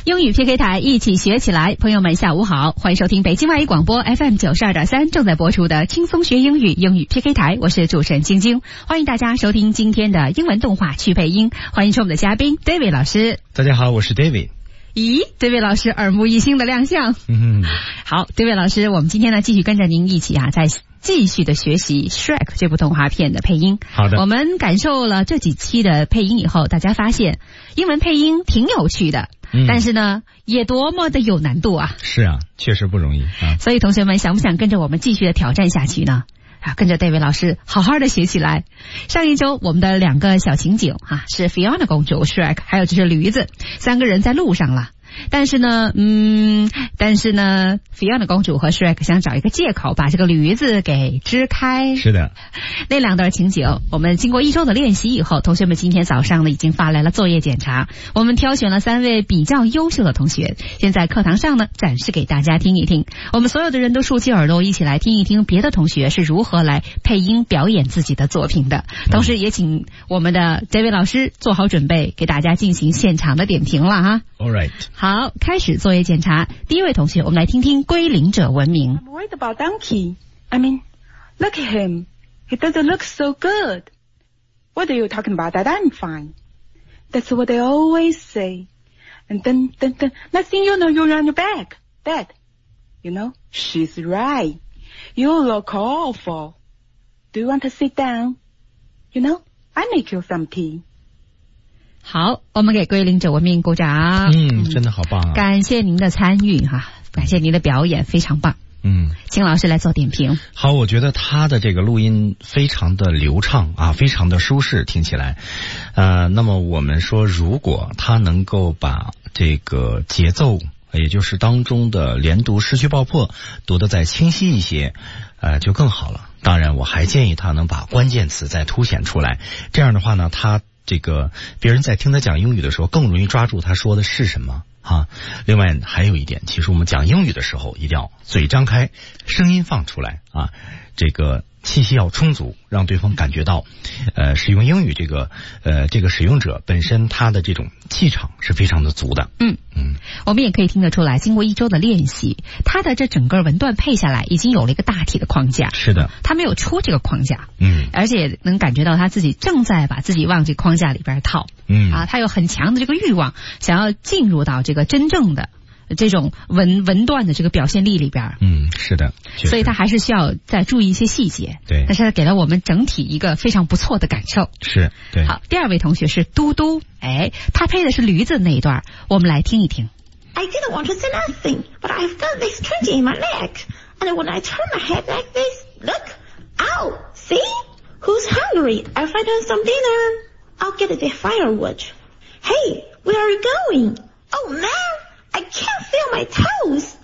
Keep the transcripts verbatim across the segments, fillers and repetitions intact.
英语 P K 台一起学起来，朋友们下午好，欢迎收听北京外语广播 F M 九十二点三正在播出的轻松学英语英语 P K 台，我是主持人晶晶，欢迎大家收听今天的英文动画去配音，欢迎是我们的嘉宾 David 老师。 大家好，我是 David。 咦，这位老师耳目一新的亮相。 嗯， 好，这位老师，我们今天呢继续跟着您一起啊，在继续的学习 Shrek 这部动画片的配音。 好的， 我们感受了这几期的配音以后，大家发现英文配音挺有趣的，嗯、但是呢，也多么的有难度啊！是啊，确实不容易啊。 所以同学们想不想跟着我们继续的挑战下去呢？啊，跟着戴维老师好好的学起来。上一周我们的两个小情景啊，是 Fiona 公主 Shrek， 还有就是驴子，三个人在路上了。但是呢，嗯，但是呢 ，Fiona 公主和 Shrek 想找一个借口把这个驴子给支开。 是的， 那两段情景，我们经过一周的练习以后，同学们今天早上呢已经发来了作业检查。我们挑选了三位比较优秀的同学，先在课堂上呢展示给大家听一听。我们所有的人都竖起耳朵，一起来听一听别的同学是如何来配音表演自己的作品的。同时也请我们的 David 老师做好准备，给大家进行现场的点评了哈。 All right。 好，开始作业检查。第一位同学，我们来听听归零者文明。 I'm worried about Donkey. I mean, look at him. He doesn't look so good. What are you talking about? That I'm fine. That's what they always say. And then, then, then, next thing you know, you're on your back. Dad, you know, she's right. You look awful. Do you want to sit down? You know, I make you some tea. 好，我们给归零者文明鼓掌。 嗯，真的好棒啊！ 感谢您的参与哈，感谢您的表演，非常棒。嗯，请老师来做点评。 好，我觉得他的这个录音非常的流畅啊，非常的舒适，听起来。呃，那么我们说，如果他能够把这个节奏，也就是当中的连读失去爆破读得再清晰一些，呃，就更好了。当然，我还建议他能把关键词再凸显出来，这样的话呢，他这个别人在听他讲英语的时候更容易抓住他说的是什么啊。另外还有一点，其实我们讲英语的时候一定要嘴张开，声音放出来啊，这个气息要充足，让对方感觉到呃使用英语这个呃这个使用者本身他的这种气场是非常的足的。 嗯嗯，我们也可以听得出来，经过一周的练习，他的这整个文段配下来已经有了一个大体的框架。 是的， 他没有出这个框架， 嗯， 而且能感觉到他自己正在把自己往这个框架里边套。嗯啊，他有很强的这个欲望，想要进入到这个真正的这种文文段的这个表现力里边。 嗯，是的， 所以他还是需要再注意一些细节。 对， 但是他给了我们整体一个非常不错的感受。 是，对。 好，第二位同学是嘟嘟，哎，他配的是驴子那一段，我们来听一听。 I didn't want to say nothing, but I felt this twinge in my leg, and when I turn my head like this, look, ow, see? Who's hungry? I'll find her some dinner. I'll get the firewood. Hey, where are you going? Oh man!I can't feel my toes.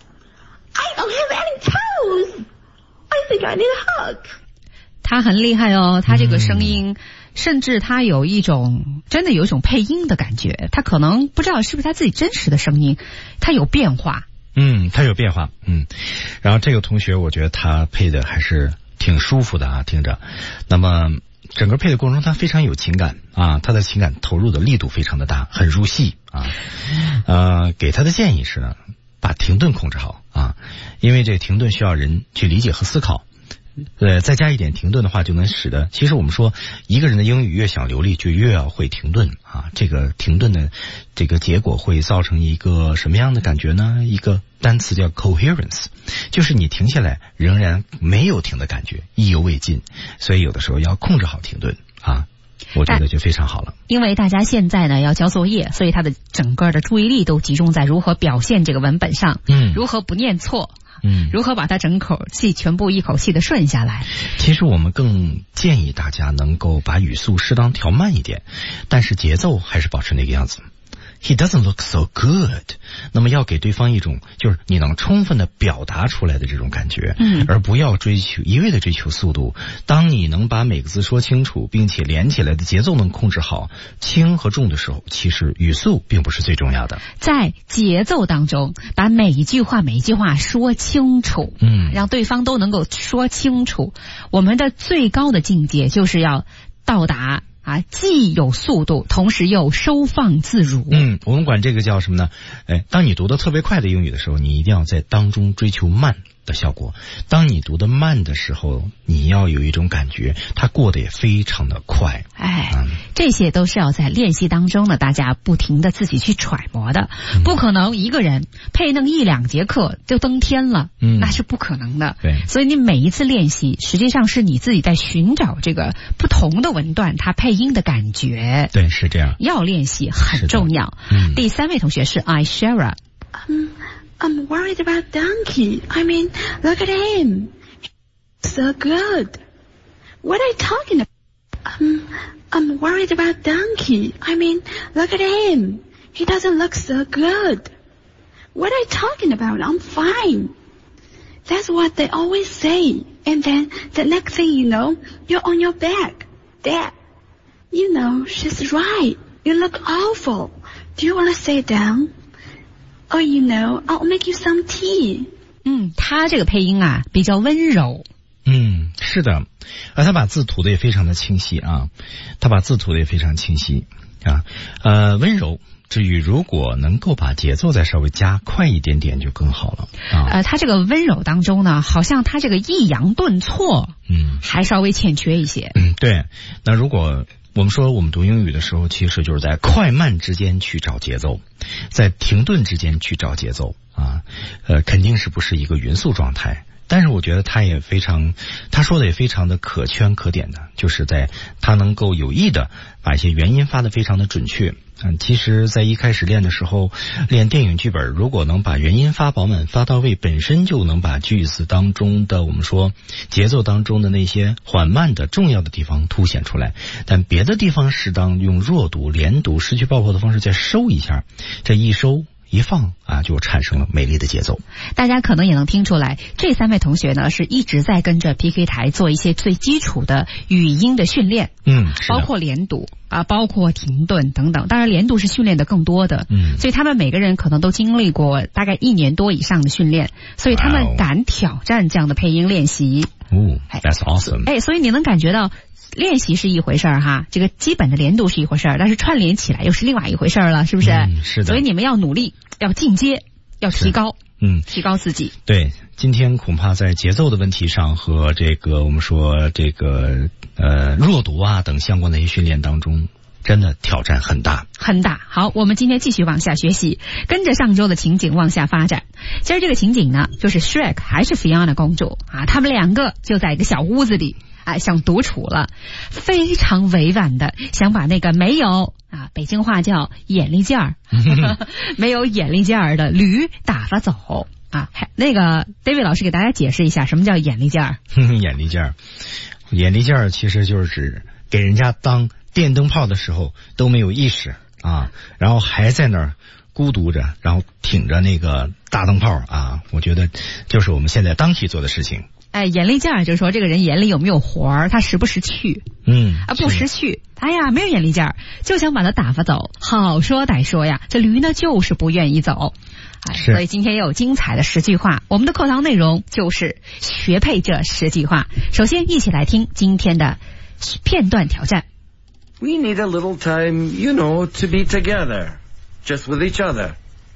I don't have any toes. I think I need a hug. 他很厉害哦，他这个声音、嗯、甚至他有一种真的有一种配音的感觉，他可能不知道是不是他自己真实的声音，他有变化。 嗯，他有变化。嗯，然后这个同学我觉得他配的还是挺舒服的啊，听着。那么整个配的过程中他非常有情感啊，他的情感投入的力度非常的大，很入戏啊。呃，给他的建议是呢，把停顿控制好啊，因为这个停顿需要人去理解和思考。呃，再加一点停顿的话，就能使得，其实我们说一个人的英语越想流利，就越要会停顿啊。这个停顿的这个结果会造成一个什么样的感觉呢？一个单词叫 coherence， 就是你停下来仍然没有停的感觉，意犹未尽。所以有的时候要控制好停顿啊，我觉得就非常好了。 因为大家现在呢要交作业，所以他的整个的注意力都集中在如何表现这个文本上，嗯，如何不念错。嗯，如何把它整口气全部一口气的顺下来？ 其实我们更建议大家能够把语速适当调慢一点，但是节奏还是保持那个样子。He doesn't look so good。那么要给对方一种就是你能充分的表达出来的这种感觉，嗯，而不要追求一味的追求速度。当你能把每个字说清楚，并且连起来的节奏能控制好，轻和重的时候，其实语速并不是最重要的。 在节奏当中，把每一句话每一句话说清楚，嗯，让对方都能够说清楚。我们的最高的境界就是要到达啊，既有速度，同时又收放自如。 嗯，我们管这个叫什么呢？哎，当你读得特别快的英语的时候，你一定要在当中追求慢的效果。当你读得慢的时候，你要有一种感觉，它过得也非常的快。 哎， 嗯、 这些都是要在练习当中呢，大家不停的自己去揣摩的， 嗯、 不可能一个人配弄一两节课就登天了， 嗯， 那是不可能的。 对， 所以你每一次练习，实际上是你自己在寻找这个不同的文段它配音的感觉。 对，是这样。 要练习很重要。 嗯、 第三位同学是 Ishara。 Um, I'm worried about Donkey. I mean, look at him. So good. What are you talking about? Um, I'm worried about Donkey. I mean, look at him. He doesn't look so good. What are you talking about? I'm fine. That's what they always say. And then the next thing you know, you're on your back. Dad, you know, she's right. You look awful. Do you want to sit down?Oh, you know, I'll make you some tea. 嗯，他这个配音啊比较温柔。 嗯，是的，而他把字吐的也非常的清晰啊，他把字吐的也非常清晰啊，呃，温柔。至于如果能够把节奏再稍微加快一点点就更好了啊。 呃，他这个温柔当中呢，好像他这个抑扬顿挫， 嗯， 还稍微欠缺一些。 嗯，对。那如果我们说我们读英语的时候，其实就是在快慢之间去找节奏，在停顿之间去找节奏啊，呃，肯定是不是一个匀速状态。但是我觉得他也非常，他说的也非常的可圈可点的，就是在他能够有意的把一些元音发得非常的准确。嗯，其实在一开始练的时候，练电影剧本，如果能把元音发饱满发到位，本身就能把句子当中的我们说节奏当中的那些缓慢的重要的地方凸显出来，但别的地方适当用弱读、连读、失去爆破的方式再收一下，这一收一放啊，就产生了美丽的节奏。 大家可能也能听出来，这三位同学呢是一直在跟着 P K 台做一些最基础的语音的训练， 嗯， 包括连读啊，包括停顿等等。当然，连读是训练的更多的， 嗯， 所以他们每个人可能都经历过大概一年多以上的训练，所以他们敢挑战这样的配音练习。 哦 ，That's awesome！ 哎，所以你能感觉到。练习是一回事儿哈，这个基本的连读是一回事儿，但是串联起来又是另外一回事儿了，是不是？ 嗯，是的。 所以你们要努力，要进阶，要提高， 嗯， 提高自己。 对，今天恐怕在节奏的问题上和这个我们说这个呃弱读啊等相关的一些训练当中，真的挑战很大， 很大。好，我们今天继续往下学习，跟着上周的情景往下发展。今儿这个情景呢，就是 Shrek 还是 Fiona 公主啊，他们两个就在一个小屋子里。啊，想独处了，非常委婉的想把那个没有啊，北京话叫眼力劲儿，没有眼力劲儿的驴打发走啊。那个 David 老师给大家解释一下，什么叫眼力劲儿？ 眼力劲儿，眼力劲儿其实就是指给人家当电灯泡的时候都没有意识啊，然后还在那儿孤独着，然后挺着那个大灯泡啊。我觉得就是我们现在当期做的事情。 哎，眼力劲儿就是说这个人眼里有没有活儿，他识不识趣？ 嗯， 啊，不识趣，哎呀，没有眼力劲儿，就想把他打发走。好说歹说呀，这驴呢就是不愿意走。哎，所以今天也有精彩的十句话，我们的课堂内容就是学配这十句话。首先，一起来听今天的片段挑战。 We need a little time, you know, to be together, just with each other,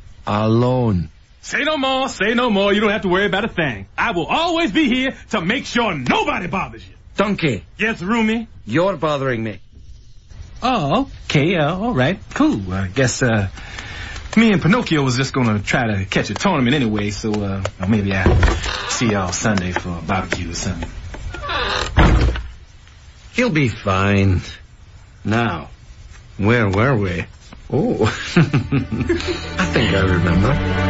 alone.Say no more, say no more. You don't have to worry about a thing. I will always be here to make sure nobody bothers you. Donkey. Yes, Rumi? You're bothering me. Oh, okay. Uh, all right. Cool. I guess, uh, me and Pinocchio was just gonna try to catch a tournament anyway, so, uh, maybe I'll see y'all Sunday for a barbecue or something. He'll be fine. Now, where were we?Oh, I think I remember.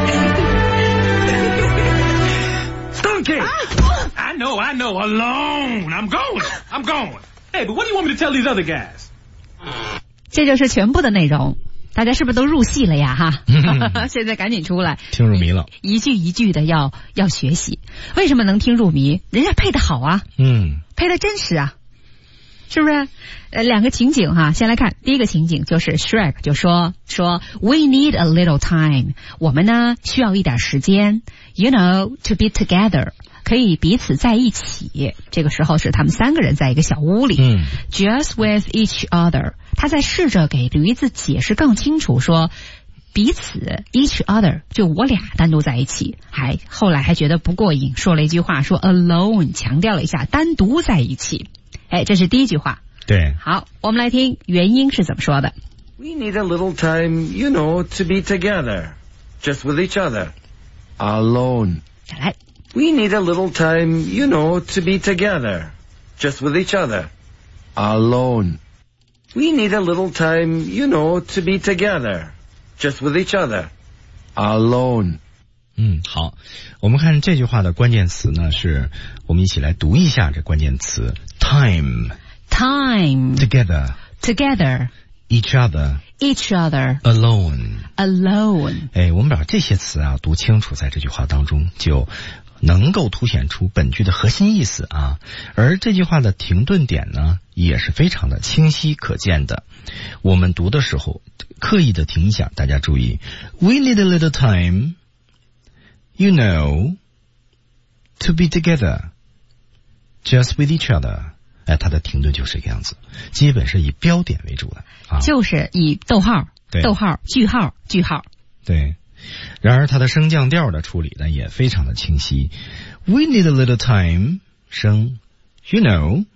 Donkey! I know, I know. Alone. I'm going. I'm going. Hey, but what do you want me to tell these other guys? 这就是全部的内容。大家是不是都入戏了呀？哈，现在赶紧出来， 听入迷了， 一句一句的要要学习。为什么能听入迷？人家配的好啊， 嗯， 配的真实啊。是不是？呃，两个情景哈，先来看第一个情景，就是 Shrek 就说说 We need a little time， 我们呢需要一点时间 ，You know to be together， 可以彼此在一起。这个时候是他们三个人在一个小屋里。 嗯 ，just with each other， 他在试着给驴子解释更清楚，说彼此 each other 就我俩单独在一起，还后来还觉得不过瘾，说了一句话说 alone， 强调了一下单独在一起。哎，这是第一句话。 对， 好，我们来听原音是怎么说的。 We need a little time, you know, to be together, just with each other, alone. 再来 We need a little time, you know, to be together, just with each other, alone. We need a little time, you know, to be together, just with each other, alone. 嗯，好，我们看这句话的关键词呢，是我们一起来读一下这关键词 time, time together, together each other, each other alone. alone。 哎，我们把这些词啊读清楚，在这句话当中就能够凸显出本句的核心意思啊。而这句话的停顿点呢，也是非常的清晰可见的。我们读的时候刻意的停一下，大家注意 ，We need a little time, you know, to be together, just with each other。哎，它的停顿就是这个样子，基本是以标点为主的啊， 就是以逗号、 对逗号、句号、句号。 对。然而它的升降调的处理呢也非常的清晰。We need a little time， 升 ，you know，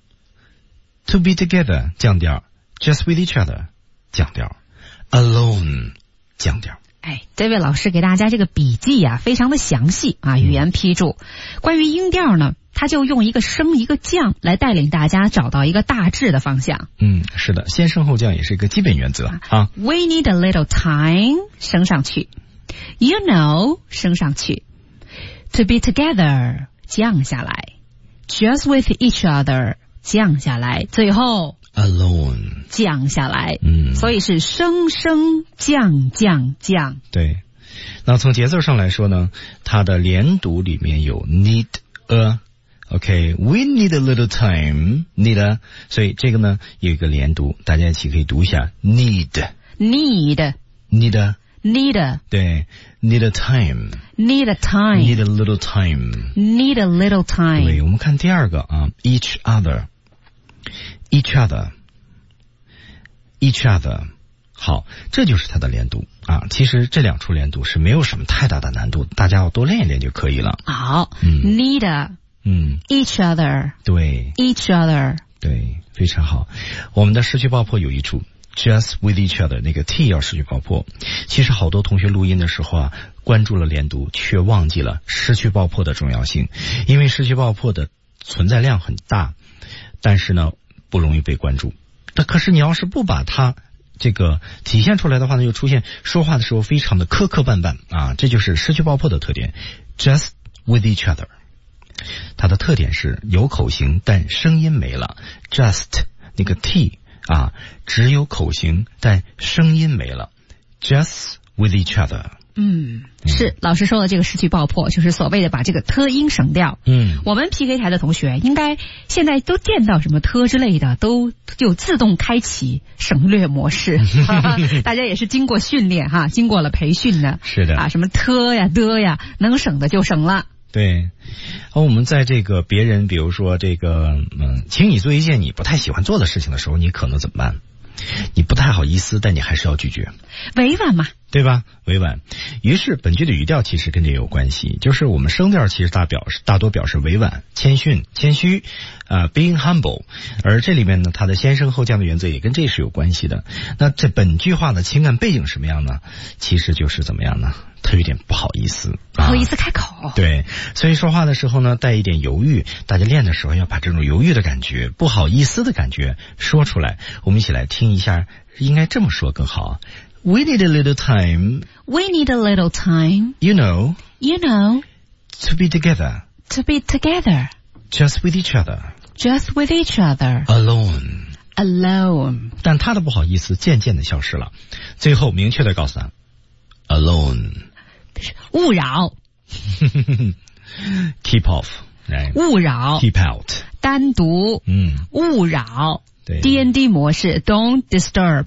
to be together 降调 ，just with each other 降调 ，alone 降调。 哎，这位老师给大家这个笔记啊，非常的详细啊，语言批注。关于音调呢，他就用一个升一个降来带领大家找到一个大致的方向。 嗯，是的，先升后降也是一个基本原则啊。 We need a little time 升上去 ，you know 升上去 ，to be together 降下来 ，just with each other 降下来，最后 alone 降下来。 嗯， 所以是升升降降降。 对，那从节奏上来说呢，它的连读里面有 need a。OK，we need a little time, need a， 所以这个呢有一个连读，大家一起可以读一下 need need need a need a 对 need a time need a time need a little time need a little time。 对，我们看第二个啊 each other each other each other， 好，这就是它的连读啊。其实这两处连读是没有什么太大的难度，大家要多练一练就可以了。 好， 嗯 need a 嗯 each other 对 each other。 对，非常好。我们的失去爆破有一处 just with each other， 那个 t 要失去爆破。其实好多同学录音的时候啊，关注了连读，却忘记了失去爆破的重要性。因为失去爆破的存在量很大，但是呢不容易被关注。那可是你要是不把它这个体现出来的话呢，就出现说话的时候非常的磕磕绊绊啊，这就是失去爆破的特点。just with each other，它的特点是有口型但声音没了 ，just 那个 t 啊，只有口型但声音没了 ，just with each other。 嗯，是老师说的这个失去爆破，就是所谓的把这个特音省掉。 嗯， 我们 P K 台的同学应该现在都见到什么特之类的，都有自动开启省略模式。大家也是经过训练哈，经过了培训的。 是的啊，什么特呀、的呀，能省的就省了。 对，而我们在这个别人，比如说这个，嗯，请你做一件你不太喜欢做的事情的时候，你可能怎么办？你不太好意思，但你还是要拒绝， 委婉嘛， 对吧？委婉。于是本句的语调其实跟这有关系，就是我们声调其实大表示大多表示委婉、谦逊、谦虚，啊、呃、，being humble。而这里面呢，它的先升后降的原则也跟这是有关系的。那这本句话的情感背景什么样呢？其实就是怎么样呢？他有点不好意思， 不好意思开口。 啊、对，所以说话的时候呢，带一点犹豫。大家练的时候要把这种犹豫的感觉、不好意思的感觉说出来。我们一起来听一下，应该这么说更好。We need a little time. We need a little time. You know. You know. To be together. To be together. Just with each other. Just with each other. Alone. Alone. 但他的不好意思渐渐的消失了，最后明确的告诉他 ，alone. 勿扰。 Keep off. Right. 勿扰。 Keep out. 单独。 嗯。 勿扰。 对 D N D 模式 ，Don't disturb。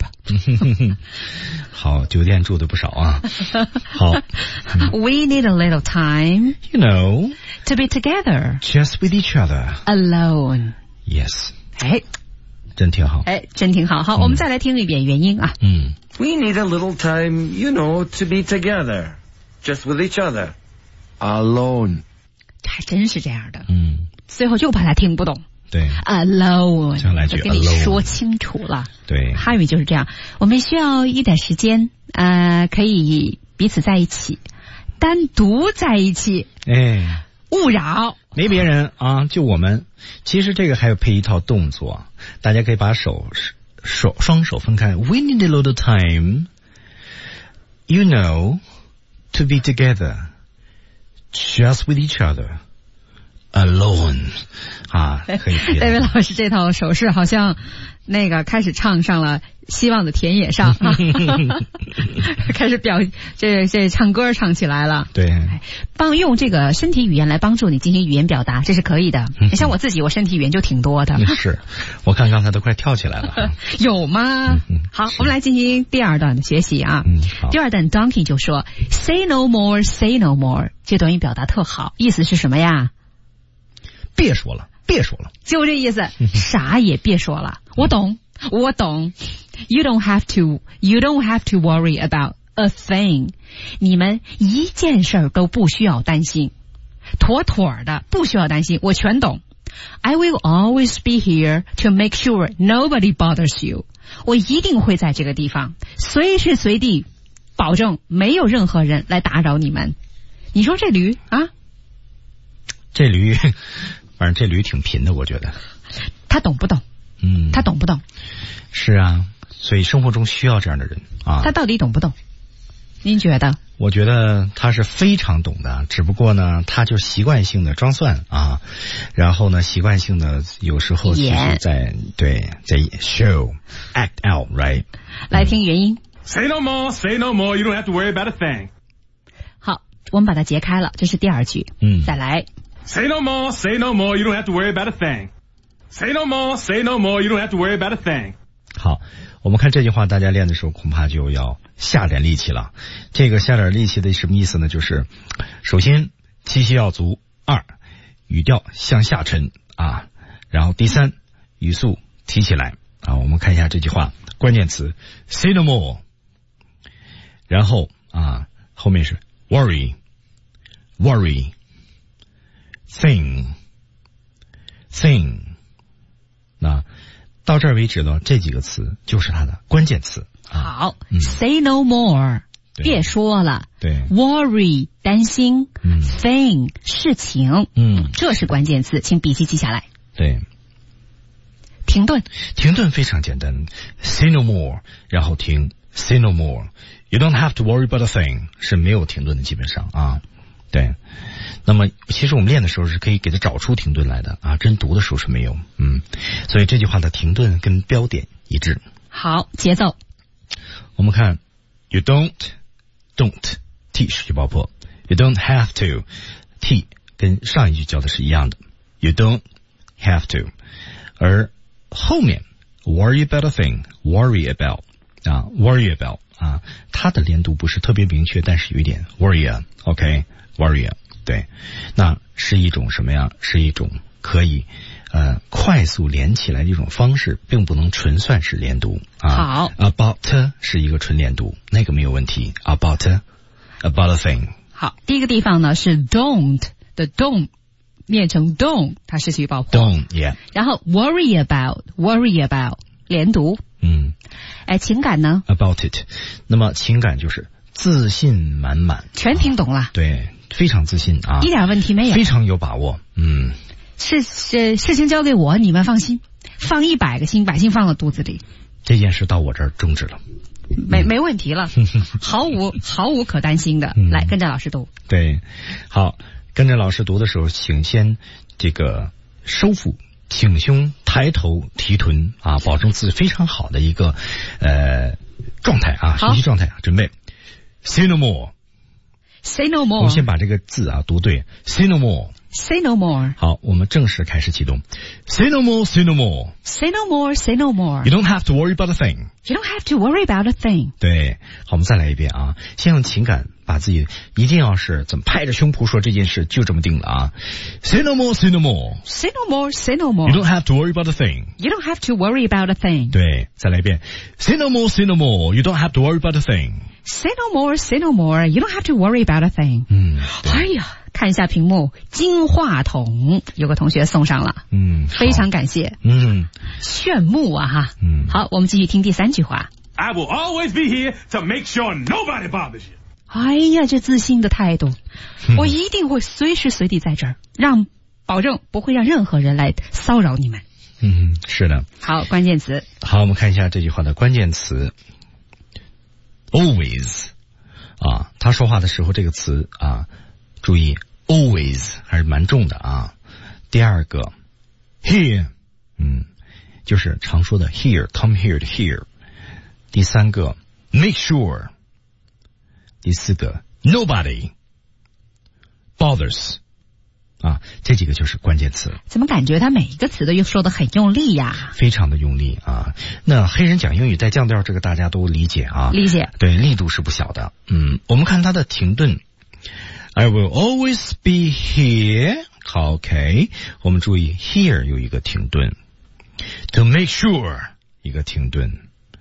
好，酒店住的不少啊。好、嗯、 ，We need a little time, you know, to be together, just with each other, alone. Yes. 哎， 真挺好。 哎，真挺好。好，嗯、我们再来听一遍原音啊。 嗯 We need a little time, you know, to be together, just with each other, alone. 还真是这样的。 嗯， 最后就怕他听不懂。 对 ，alone， 这样来句我跟你说清楚了。 对， 汉语就是这样。我们需要一点时间，呃，可以彼此在一起，单独在一起。 哎， 勿扰， 没别人啊，就我们。其实这个还有配一套动作，大家可以把手手双手分开。We need a little time, you know, to be together, just with each other.Alone 啊，可以。 戴维老师这套手势好像那个开始唱上了希望的田野上啊，开始表这这唱歌唱起来了。 对， 帮用这个身体语言来帮助你进行语言表达，这是可以的。嗯、像我自己，我身体语言就挺多的。 是，我看刚才都快跳起来了。 有吗？嗯、好，我们来进行第二段的学习啊。 嗯、 第二段 Donkey 就说 "Say no more, say no more"， 这短语表达特好，意思是什么呀？ 别说了，别说了， 就这意思，啥也别说了。我懂，我懂。You don't have to, you don't have to worry about a thing. 你们一件事儿都不需要担心，妥妥的不需要担心，我全懂。I will always be here to make sure nobody bothers you. 我一定会在这个地方，随时随地，保证没有任何人来打扰你们。你说这驴啊？ 这驴。反正这驴挺贫的，我觉得。 他懂不懂？ 嗯， 他懂不懂？ 是啊，所以生活中需要这样的人啊。 他到底懂不懂？您觉得？ 我觉得他是非常懂的，只不过呢，他就习惯性的装蒜啊，然后呢，习惯性的有时候其实在对在 show act out right。 来听原音。 Say no more, say no more. You don't have to worry about a thing. 好，我们把它截开了，这是第二句。 嗯， 再来。 Say no more, say no more, you don't have to worry about a thing. Say no more, say no more, you don't have to worry about a thing. 好，我们看这句话，大家练的时候恐怕就要下点力气了。这个下点力气的什么意思呢？就是首先气息要足，二语调向下沉啊，然后第三语速提起来啊。我们看一下这句话，关键词 say no more， 然后啊后面是 worry worry。Thing, thing， 那到这儿为止呢，这几个词就是它的关键词。 好、嗯、，say no more， 别说了。 对 ，worry 担心、嗯、，thing 事情， 嗯， 这是关键词，请笔记记下来。 对， 停顿， 停顿非常简单 ，say no more， 然后停 ，say no more，you don't have to worry about a thing， 是没有停顿的，基本上啊。对，那么其实我们练的时候是可以给它找出停顿来的啊，真读的时候是没有，嗯，所以这句话的停顿跟标点一致。 好，节奏。 我们看 ，you don't don't t 失去爆破 ，you don't have to t 跟上一句教的是一样的 ，you don't have to， 而后面 worry about a thing worry about 啊 worry about 啊，它的连读不是特别明确，但是有一点 worry，OK。Warrior， 对，那是一种什么呀？是一种可以呃快速连起来的一种方式，并不能纯算是连读啊。 好 ，about 是一个纯连读，那个没有问题。about about a thing。 好，第一个地方呢是 don't 的 don't 念成 don't， 它失去爆破。 don't yeah。 然后 worry about worry about 连读。 嗯， 哎，情感呢 ？about it， 那么情感就是自信满满， 全听懂了。 啊、对。非常自信啊， 一点问题没有， 非常有把握。嗯， 事事事情交给我，你们放心，放一百个心，把心放到肚子里。 这件事到我这儿终止了， 没没问题了，毫无毫无可担心的。嗯、来，跟着老师读。 对，好，跟着老师读的时候，请先这个收腹，挺胸，抬头，提臀啊，保证自己非常好的一个呃状态啊，学习状态啊，准备 ，say no more。Say no more。我们先把这个字啊读对 ，say no more。 Say no more. 好，我们正式开始启动。Say no more, say no more. Say no more, say no more. You don't have to worry about a thing. You don't have to worry about a thing. 对，好，我们再来一遍啊！先用情感把自己一定要是怎么拍着胸脯说这件事，就这么定了啊 ！Say no more, say no more. Say no more, say no more. You don't have to worry about a thing. You don't have to worry about a thing. 对，再来一遍。Say no more, say no more. You don't have to worry about a thing. Say no more, say no more. You don't have to worry about a thing. 嗯， 哎呀，看一下屏幕，金话筒有个同学送上了， 嗯， 非常感谢， 嗯， 炫目啊哈。 嗯， 好，我们继续听第三句话。 I will always be here to make sure nobody bothers you. 哎呀，这自信的态度，我一定会随时随地在这儿，让保证不会让任何人来骚扰你们。 嗯，是的。 好，关键词。 好，我们看一下这句话的关键词。Always 啊，他说话的时候这个词啊，注意 always 还是蛮重的啊。第二个 here， 嗯，就是常说的 here，come here 的 here。第三个 make sure。第四个 nobody bothers 啊，这几个就是关键词。 怎么感觉他每一个词都又说得很用力呀？ 非常的用力啊！那黑人讲英语带降调，这个大家都理解啊， 理解。 对，力度是不小的。嗯，我们看他的停顿 ，I will always be here。好 ，OK， 我们注意 here 有一个停顿 ，to make sure 一个停顿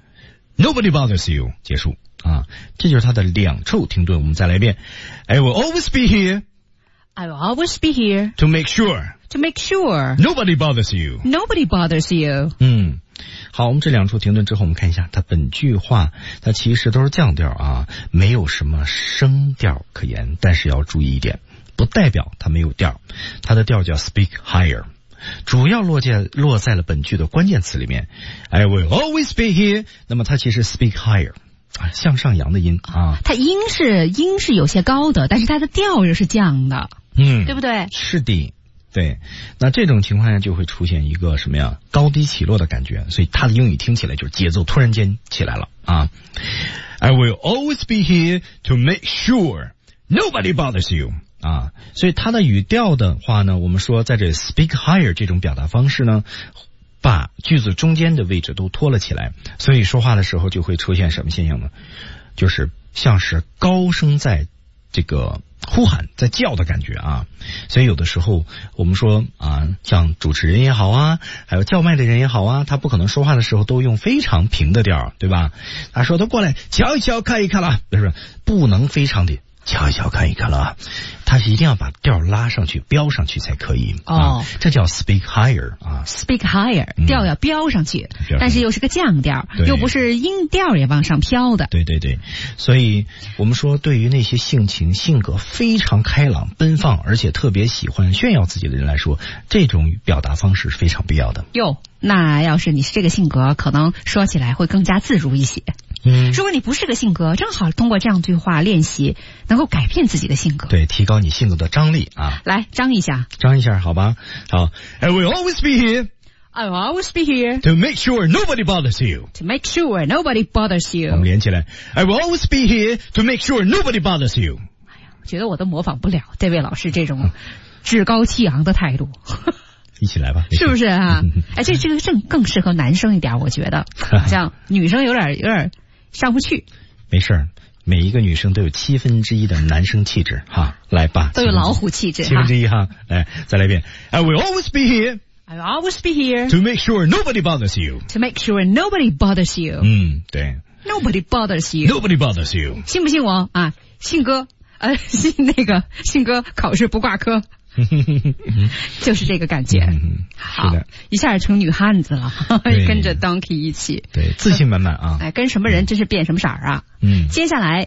，nobody bothers you 结束啊，这就是他的两处停顿。我们再来一遍 ，I will always be here。 I will always be here to make sure to make sure nobody bothers you. Nobody bothers you. 嗯，好，我们这两处停顿之后，我们看一下它本句话，它其实都是降调啊，没有什么升调可言，但是要注意一点，不代表它没有调，它的调叫 speak higher， 主要落在落在了本句的关键词里面。I will always be here， 那么它其实 speak higher。啊，向上扬的音啊， 它音是音是有些高的，但是它的调又是降的， 嗯， 对不对？ 是的，对。那这种情况下就会出现一个什么呀？高低起落的感觉，所以它的英语听起来就是节奏突然间起来了啊。I will always be here to make sure nobody bothers you 啊，所以它的语调的话呢，我们说在这 speak higher 这种表达方式呢，把句子中间的位置都拖了起来，所以说话的时候就会出现什么现象呢？就是像是高声在这个呼喊在叫的感觉啊。所以有的时候我们说啊，像主持人也好啊，还有叫卖的人也好啊，他不可能说话的时候都用非常平的调，对吧？他说他过来瞧一瞧看一看了，不是不能非常的瞧一瞧看一看了，他是一定要把调拉上去飙上去才可以哦、啊，这叫 speak higher 啊 speak higher、嗯、调要飙上去，但是又是个降调，又不是音调也往上飘的。 对对对，所以我们说对于那些性情性格非常开朗奔放而且特别喜欢炫耀自己的人来说，这种表达方式是非常必要的。 哟，那要是你是这个性格，可能说起来会更加自如一些。 嗯，如果你不是个性格，正好通过这样对话练习，能够改变自己的性格， 对，提高你性格的张力啊！ 来张一下， 张一下，好吧？好 ，I will always be here. I will always be here to make sure nobody bothers you. To make sure nobody bothers you. 我们连起来 ，I will always be here to make sure nobody bothers you. 哎呀，觉得我都模仿不了这位老师这种趾高气昂的态度。 一起来吧， 是不是啊？哎，这这个正更适合男生一点，我觉得好像女生有点有点上不去。 没事儿，每一个女生都有七分之一的男生气质哈，来吧， 都有老虎气质， 七分之一哈，来再来一遍 ，I will always be here. I will always be here to make sure nobody bothers you. To make sure nobody bothers you. 嗯，对 ，Nobody bothers you. Nobody bothers you. 信不信我啊？信哥，呃，信那个信哥考试不挂科。就是这个感觉， 嗯、 好，一下成女汉子了，跟着 Donkey 一起， 对，自信满满啊！ 哎，跟什么人真是变什么色儿啊！ 嗯， 接下来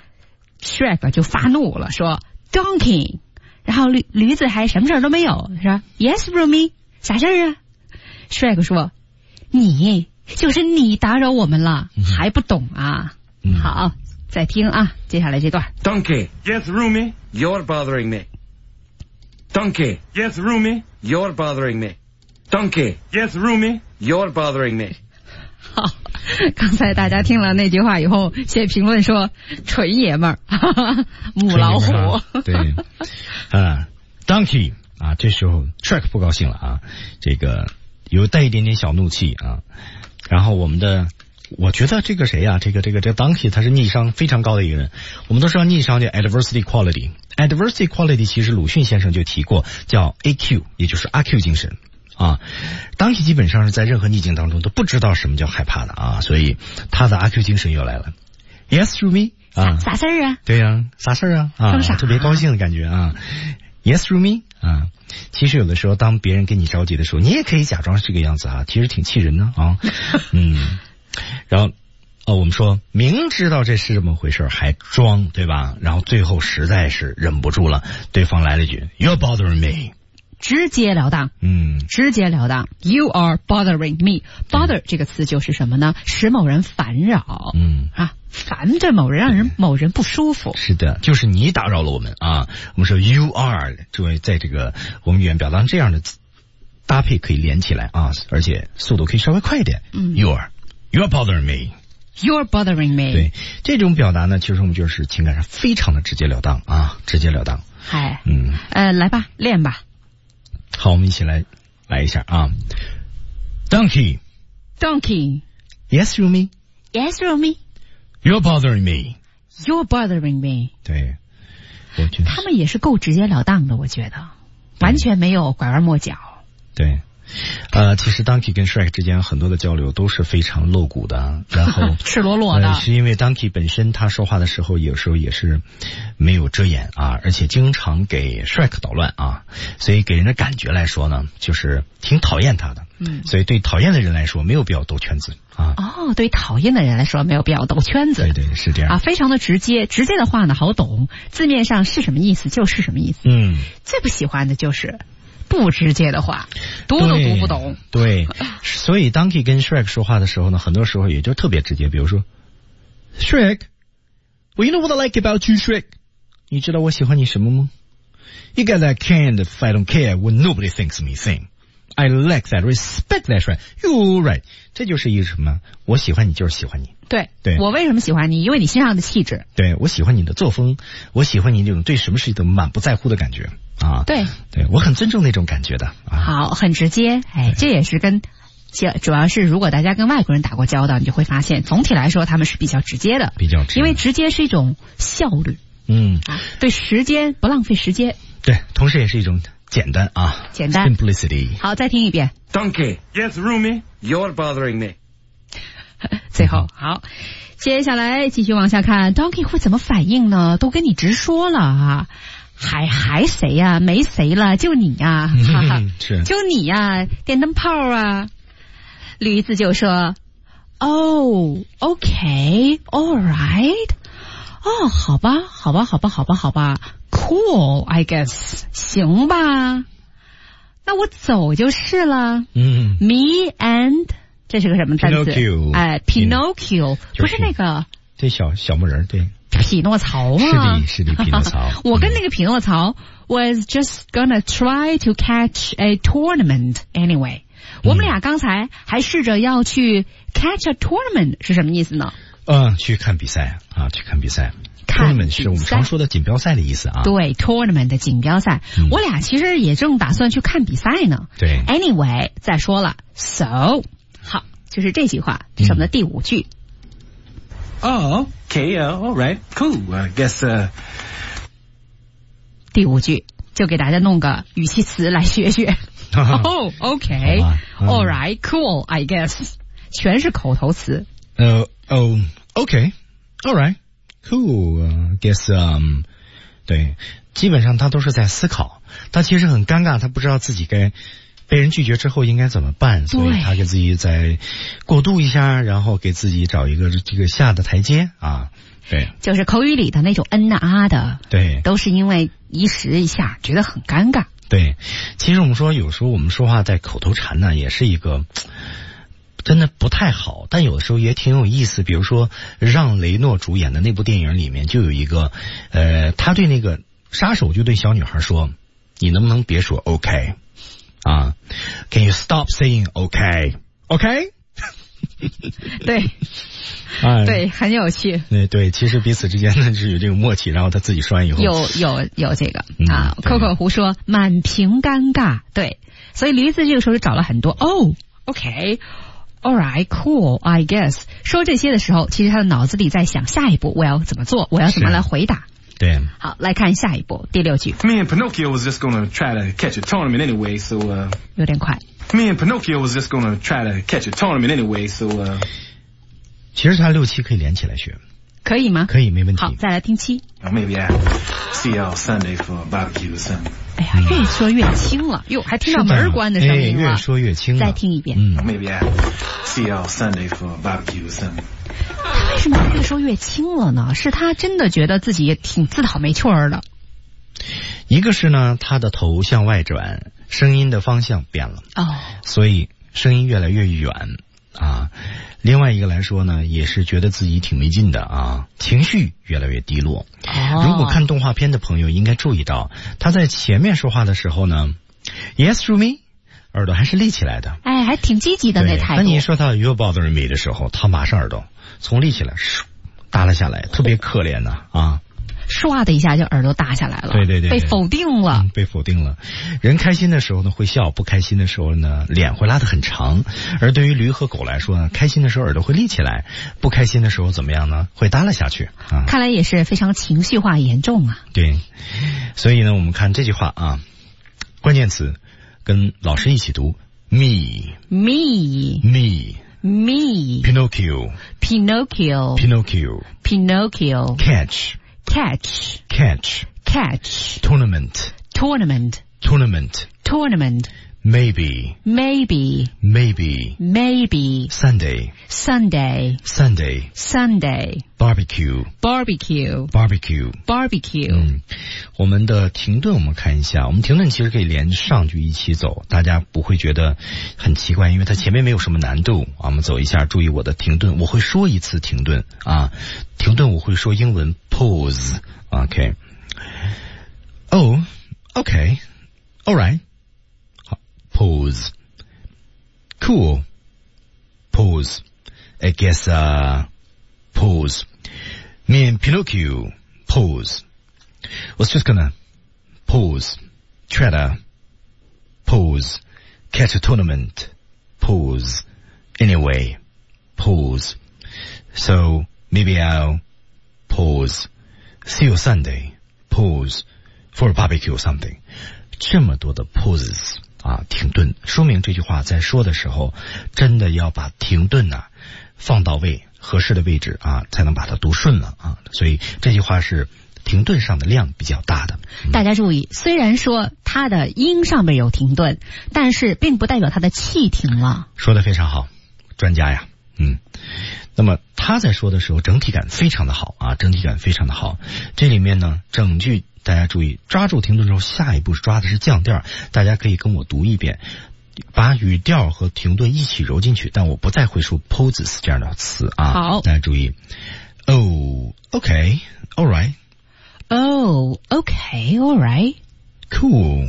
Shrek 就发怒了，说 Donkey， 然后驴驴子还什么事儿都没有，是吧 ？Yes, Rumi， 啥事儿啊 ？Shrek 说，你就是你打扰我们了，嗯、还不懂啊？ 嗯、 好，再听啊，接下来这段 Donkey, yes, Rumi, you're bothering me. Donkey. Yes, Rumi. You're bothering me. Donkey. Yes, Rumi. You're bothering me. 好，刚才大家听了那句话以后，写评论说纯爷们儿，母老虎。 对，啊 ，Donkey 啊，这时候 Shrek 不高兴了啊，这个有带一点点小怒气啊，然后我们的。我觉得这个谁呀、啊？这个这个这个 Donkey 他是逆商非常高的一个人。我们都知道逆商叫 adversity quality，adversity quality 其实鲁迅先生就提过，叫 A Q， 也就是阿 Q 精神啊。Donkey 基本上是在任何逆境当中都不知道什么叫害怕的啊，所以他的阿 Q 精神又来了。Yes through me 啊， 啥事儿啊？ 对呀、啊，啥事儿啊？啊，特别高兴的感觉啊。Yes through me 啊，其实有的时候当别人跟你着急的时候，你也可以假装这个样子啊，其实挺气人的啊。嗯。然后，哦，我们说明知道这是这么回事还装，对吧？然后最后实在是忍不住了，对方来了一句 "You're bothering me"， 直截了当， 嗯， 直截了当 "You are bothering me"。bother 这个词就是什么呢？使某人烦扰， 嗯啊，烦着某人，让人某人不舒服。 是的，就是你打扰了我们啊。我们说 "You are"， 这位在这个我们语言表达这样的搭配可以连起来啊，而且速度可以稍微快一点。 嗯 ，"You're"。You're bothering me. You're bothering me. 对，这种表达呢，其实我们就是情感上非常的直截了当啊，直截了当。 嗨， 嗯， 呃，来吧，练吧。 好，我们一起来来一下啊。Donkey. Donkey. Yes, through me. Yes, through me. You're bothering me. You're bothering me. 对，我觉得他们也是够直截了当的，我觉得完全没有拐弯抹角。 对。呃，其实 Donkey 跟 Shrek 之间很多的交流都是非常露骨的，然后赤裸裸的、 呃，是因为 Donkey 本身他说话的时候有时候也是没有遮掩啊，而且经常给 Shrek 捣乱啊，所以给人的感觉来说呢，就是挺讨厌他的。 嗯， 所以对讨厌的人来说没有必要兜圈子啊。 哦，对讨厌的人来说没有必要兜圈子。 对对，是这样啊，非常的直接，直接的话呢好懂，字面上是什么意思就是什么意思。 嗯， 最不喜欢的就是不直接的话，读都读不懂。 对，所以 Donkey 跟 Shrek 说话的时候呢，很多时候也就特别直接。比如说 ，Shrek，well you know what I like about you, Shrek？ 你知道我喜欢你什么吗 ？You got that kind of I don't care what nobody thinks of me thing. I like that, respect that, Shrek. You're right. 这就是一个什么？我喜欢你就是喜欢你。 对， 对， 我为什么喜欢你？因为你身上的气质。 对，我喜欢你的作风，我喜欢你那种对什么事情都满不在乎的感觉啊。 对， 对我很尊重那种感觉的。啊、 好，很直接，哎，这也是跟这主要是如果大家跟外国人打过交道，你就会发现，总体来说他们是比较直接的， 比较直接， 因为直接是一种效率。 嗯， 啊，对时间不浪费时间。 对，同时也是一种简单啊， 简单 ，simplicity。 好，再听一遍。 Donkey. Yes, Roomy. You're bothering me. 最后好，接下来继续往下看 ，Donkey 会怎么反应呢？都跟你直说了啊，还还谁呀、啊？没谁了，就你呀、啊，哈哈， 是就你呀、啊，电灯泡啊。驴子就说：“哦 ，OK，all right， 哦，好吧，好吧，好吧，好吧，好吧 ，cool，I guess， 行吧，那我走就是了。” 嗯 ，Me and 这是个什么单词？哎 ，Pinocchio 不是那个这小小木人，对， 匹诺曹是啊， 的，是的，匹诺曹。 我跟那个匹诺曹 was just gonna try to catch a tournament anyway。我们俩刚才还试着要去 catch a tournament 是什么意思呢？ 嗯，去看比赛啊，去看比赛。tournament 是我们常说的锦标赛的意思啊。 对 ，tournament 的锦标赛、嗯，我俩其实也正打算去看比赛呢。 对 ，anyway 再说了 ，so 好，就是这句话，这是我们的第五句。 Oh, okay, uh, all right, cool. I guess. Uh... 第五句就给大家弄个语气词来学学。哦、oh, ，OK， all right, cool, I guess， 全是口头词。 呃哦 ，OK, all right, cool, I guess, um， 对，基本上他都是在思考，他其实很尴尬，他不知道自己该被人拒绝之后应该怎么办，所以他给自己再过渡一下，然后给自己找一个这个下的台阶啊。对， 就是口语里的那种嗯呐啊的， 对， 都是因为一时一下觉得很尴尬。 对，其实我们说有时候我们说话在口头禅呢，也是一个真的不太好，但有的时候也挺有意思。比如说让雷诺主演的那部电影里面就有一个，呃，他对那个杀手就对小女孩说：“你能不能别说 OK 啊 ？Can you stop saying OK？OK？” 对， 啊， 对，很有趣。 对对，其实彼此之间呢是有这种默契，然后他自己说完以后， 有有有这个、 嗯、 啊。Coco 胡说满屏尴尬，对，所以驴子这个时候就找了很多哦 ，OK。All right, cool, I guess. 说这些的时候，其实他的脑子里在想下一步我要怎么做，我要怎么来回答。 对， 好，来看下一步第六句。 Me and Pinocchio was just gonna try to catch a tournament anyway, so uh. 有点快。 Me and Pinocchio was just gonna try to catch a tournament anyway, so uh. 其实他六七可以连起来学。 可以吗？ 可以，没问题。 好，再来听七。 Maybe I see y'all Sunday for a barbecue or something. 哎呀，越说越轻了，哟，还听到门关的声音了。 哎，越说越轻了。 再听一遍。 嗯 Maybe I see y'all Sunday for a barbecue or something. 他为什么越说越轻了呢？是他真的觉得自己也挺自讨没趣儿的。 一个是呢，他的头向外转，声音的方向变了。 哦。 所以声音越来越远啊。另外一个来说呢，也是觉得自己挺没劲的啊，情绪越来越低落。 哦。 如果看动画片的朋友应该注意到，他在前面说话的时候呢 ，Yes through me， 耳朵还是立起来的。 哎，还挺积极的那态度。 那你说到 You bother me 的时候，他马上耳朵从立起来，唰，耷拉下来，特别可怜呐 啊, 啊。 唰的一下就耳朵耷下来了， 对对 对, 被对， 否定了、 嗯，被否定了。人开心的时候呢会笑，不开心的时候呢脸会拉得很长。而对于驴和狗来说呢，开心的时候耳朵会立起来，不开心的时候怎么样呢？会耷拉下去啊。 看来也是非常情绪化严重啊。 对，所以呢，我们看这句话啊，关键词跟老师一起读 me me me me Pinocchio Pinocchio Pinocchio Pinocchio catch catch catch catch tournament tournament tournament tournament maybe maybe maybe maybe Sunday Sunday Sunday Sunday barbecue barbecue barbecue barbecue 嗯，我们的停顿我们看一下，我们停顿其实可以连上句一起走，大家不会觉得很奇怪，因为它前面没有什么难度啊。我们走一下，注意我的停顿，我会说一次停顿啊，停顿我会说英文 pause OK Oh OK Alright Pause. Cool. Pause. I guess, uh, pause. Me and Pinocchio. Pause. Was just gonna pause. Try to pause. Catch a tournament. Pause. Anyway. Pause. So, maybe I'll pause. See you Sunday. Pause. For a barbecue or something. 这么多的 pauses。啊，停顿，说明这句话在说的时候，真的要把停顿呐、啊、放到位合适的位置啊，才能把它读顺了啊。所以这句话是停顿上的量比较大的。 嗯、大家注意，虽然说它的音上面有停顿，但是并不代表它的气停了。 说得非常好，专家呀，嗯。那么他在说的时候，整体感非常的好啊，整体感非常的好。这里面呢，整句。大家注意，抓住停顿之后，下一步抓的是降调。大家可以跟我读一遍，把语调和停顿一起揉进去。但我不再会说 poses 这样的词啊。 好， 大家注意。Oh, okay, all right. Oh, okay, all right. Cool.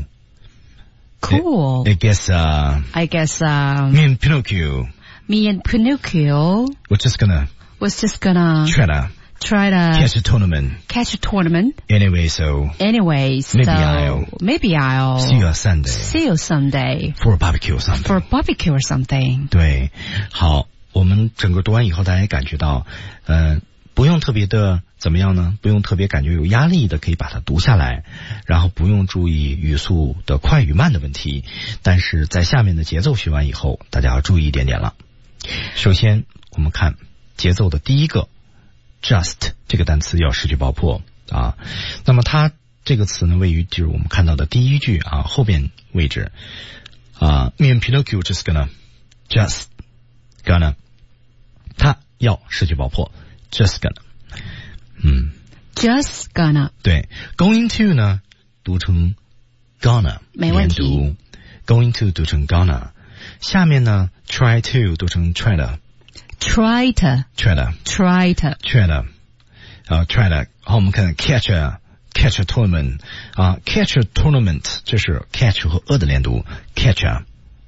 Cool. I, I guess, uh... I guess, uh... Me and Pinocchio. Me and Pinocchio. We're just gonna... Was just gonna... Try to... Try to catch a tournament. Catch a tournament. Anyway, so. Anyway, so. Maybe I'll. Maybe I'll. See you Sunday. See you Sunday. For a barbecue or something. For a barbecue or something. 对，好，我们整个读完以后，大家也感觉到，呃，不用特别的怎么样呢？不用特别感觉有压力的，可以把它读下来，然后不用注意语速的快与慢的问题。但是在下面的节奏学完以后，大家要注意一点点了。首先，我们看节奏的第一个。Just 这个单词要失去爆破啊，那么它这个词呢位于就是我们看到的第一句啊后边位置啊 Me and Pinocchio just gonna just gonna 它要失去爆破 just gonna 嗯 just gonna 对 going to 呢读成 gonna 没问题 going to 读成 gonna 下面呢 try to 读成 try to Try to, try to, try to, try to, 啊 try to， 好，我们看 catch a, catch a tournament， 啊 catch a tournament， 这是 catch 和 a 的连读 ，catch a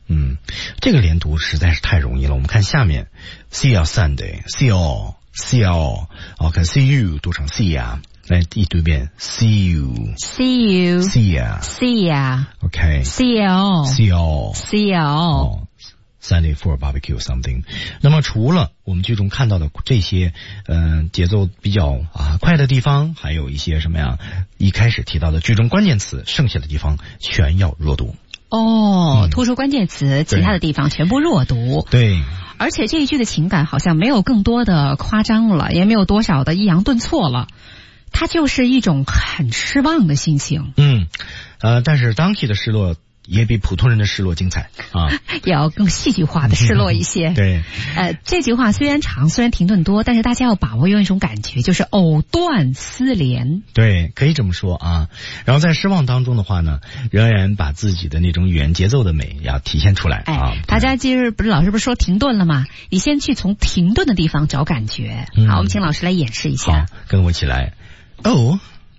嗯，这个连读实在是太容易了。我们看下面 ，see you Sunday，see you，see you，OK，see you 读成 see 呀，来一读一遍 ，see you，see you，see ya，see ya，OK，see you，see you，see you。Sunday for barbecue something。那么除了我们剧中看到的这些，呃，节奏比较啊快的地方，还有一些什么呀？一开始提到的剧中关键词，剩下的地方全要弱读。 哦， 嗯、 突出关键词，其他的地方全部弱读。 对。 而且这一句的情感好像没有更多的夸张了，也没有多少的抑扬顿挫了，它就是一种很失望的心情。 嗯，呃，但是 Donkey 的失落也比普通人的失落精彩啊， 也要更戏剧化的失落一些。 对， 呃，这句话虽然长，虽然停顿多，但是大家要把握有一种感觉，就是藕断丝连。 对，可以这么说啊。然后在失望当中的话呢，仍然把自己的那种语言节奏的美要体现出来啊。 哎，大家今儿不是老师不是说停顿了吗？你先去从停顿的地方找感觉。嗯、好，我们请老师来演示一下。 好，跟我一起来。Oh,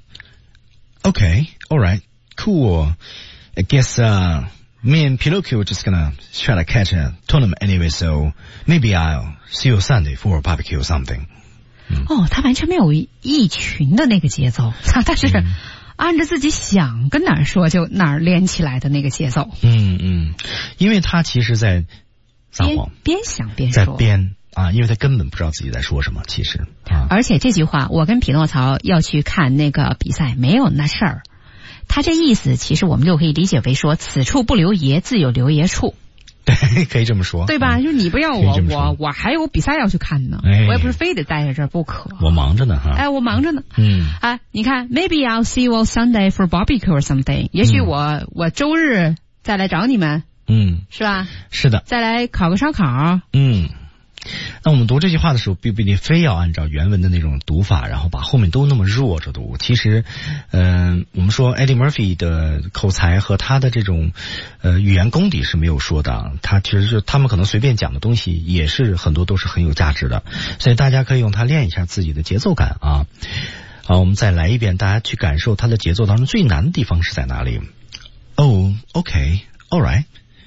okay, all right, cool. I guess uh, me and Pinocchio are just gonna try to catch a tournament anyway, so maybe I'll see you Sunday for a barbecue or something. 嗯、哦，他完全没有一群的那个节奏，他是按照自己想跟哪儿说就哪儿连起来的那个节奏。 嗯嗯，因为他其实在撒谎， 边想边说， 在编啊，因为他根本不知道自己在说什么，其实啊。 而且这句话，我跟匹诺曹要去看那个比赛，没有那事儿。他这意思其实我们就可以理解为说，此处不留爷，自有留爷处。 对，可以这么说， 对吧？嗯、就你不要我，我我还有比赛要去看呢， 哎、 我也不是非得待在这儿不可。 我忙着呢哈。 哎，我忙着呢。 嗯。 啊，你看 ，Maybe I'll see you on Sunday for barbecue or something。也许我、嗯、我周日再来找你们。 嗯， 是吧？ 是的。 再来烤个烧烤。 嗯。那我们读这句话的时候，并不一定非要按照原文的那种读法，然后把后面都那么弱着读。其实，嗯、呃，我们说 Eddie Murphy 的口才和他的这种呃语言功底是没有说的，他其实是他们可能随便讲的东西也是很多都是很有价值的，所以大家可以用它练一下自己的节奏感啊。好，我们再来一遍，大家去感受它的节奏当中最难的地方是在哪里。Oh, okay, all right,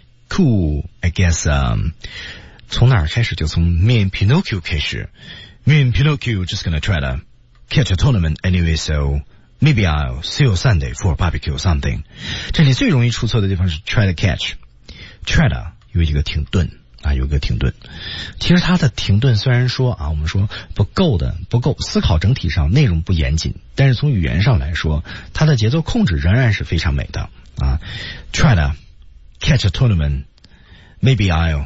cool. I guess, um. 从哪儿开始？就从 Me and Pinocchio 开始。Me and Pinocchio just gonna try to catch a tournament anyway, so maybe I'll see you Sunday for a barbecue or something. 这里最容易出错的地方是 try to catch。try to 有一个停顿啊，有一个停顿。其实它的停顿虽然说啊，我们说不够的，不够，思考整体上内容不严谨，但是从语言上来说，它的节奏控制仍然是非常美的啊。Try to catch a tournament, maybe I'll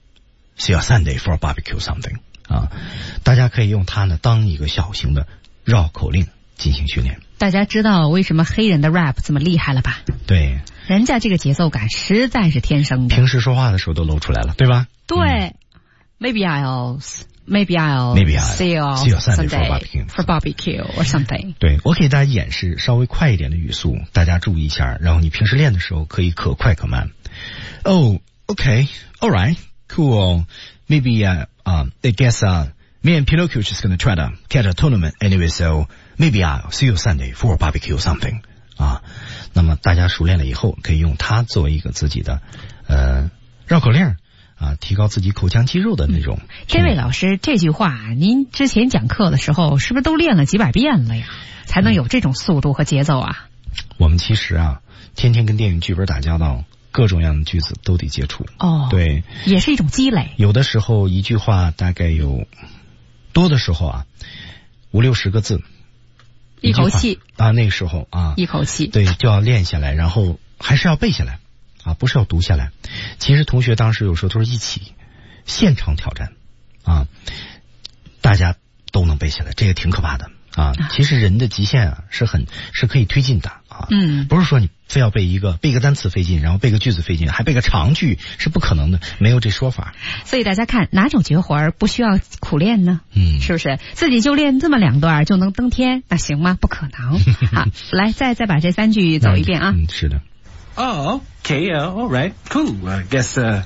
see you Sunday for a barbecue something 啊，大家可以用它呢当一个小型的绕口令进行训练。 大家知道为什么黑人的 rap 这么厉害了吧？ 对， 人家这个节奏感实在是天生的， 平时说话的时候都露出来了，对吧？ 对、嗯、，Maybe I'll Maybe I'll Maybe I'll see you see you Sunday for barbecue for barbecue or something。 对，我给大家演示稍微快一点的语速，大家注意一下，然后你平时练的时候可以可快可慢。Oh, okay, all right. Cool. Maybe, uh, um, I guess, uh, me and Pinocchio just gonna try to catch a tournament anyway, so maybe I'll see you Sunday for a barbecue or something. 啊，那么大家熟练了以后，可以用它作为一个自己的呃绕口令啊，提高自己口腔肌肉的那种。 嗯、这位老师，这句话您之前讲课的时候是不是都练了几百遍了呀？才能有这种速度和节奏啊？ 我们其实啊，天天跟电影剧本打交道。各种样的句子都得接触哦， 对， 也是一种积累。 有的时候一句话大概有，多的时候啊五六十个字， 一口气啊，那个时候啊一口气， 对，就要练下来，然后还是要背下来啊，不是要读下来。其实同学当时有时候都是一起现场挑战啊，大家都能背下来，这也挺可怕的啊。其实人的极限啊是很是可以推进的啊， 嗯， 不是说你非要背一个背一个单词费劲，然后背个句子费劲，还背个长句是不可能的，没有这说法。 所以大家看哪种绝活不需要苦练呢？ 嗯， 是不是自己就练这么两段就能登天？那行吗？不可能。好，来再再把这三句走一遍啊。 嗯，是的。 Oh, okay, uh, all right, cool. I guess uh,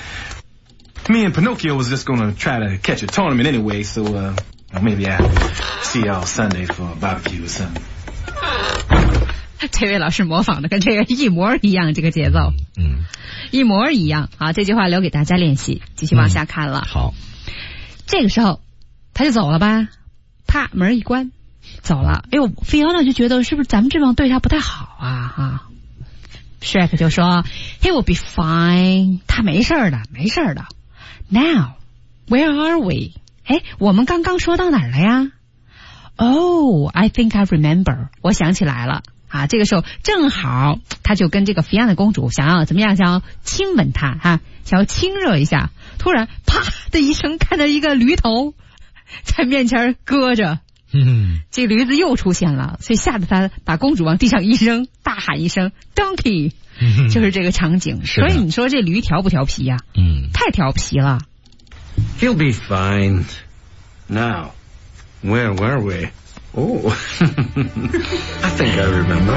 me and Pinocchio was just gonna try to catch a tournament anyway, so uh, maybe I'll see y'all Sunday for a barbecue or something. 这位老师模仿的跟这个一模一样，这个节奏， 嗯， 一模一样。好，这句话留给大家练习，继续往下看了。 嗯、好， 这个时候他就走了吧，啪，门一关，走了。哎呦，菲奥娜就觉得是不是咱们这帮对他不太好啊？哈 ，Shrek 就说 He will be fine， 他没事的，没事的。Now, where are we？ 哎，我们刚刚说到哪儿了呀？ Oh, I think I remember， 我想起来了啊！这个时候正好他就跟这个菲亚娜公主想要怎么样，想要亲吻她哈、啊，想要亲热一下。突然啪的一声，看到一个驴头在面前搁着， 嗯， 这驴子又出现了，所以吓得他把公主往地上一扔，大喊一声 Donkey，、嗯、就是这个场景。所以你说这驴调不调皮呀、啊？ 嗯， 太调皮了。 He'll be fine. Now, where were we? Oh, I think I remember.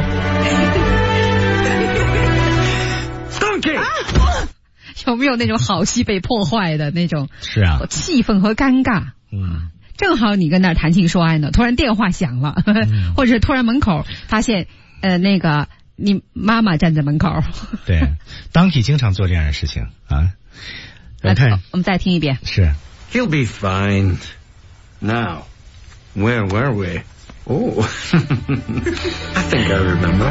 Donkey! 有没有那种好戏被破坏的那种？ 是啊， 气氛和尴尬。 嗯， 正好你跟那儿谈情说爱呢，突然电话响了，嗯、或者是突然门口发现呃那个你妈妈站在门口。 对 ，Donkey 经常做这样的事情啊。来看， 我们再听一遍。 是 He'll be fine. Now, where were we? Oh, I think I remember.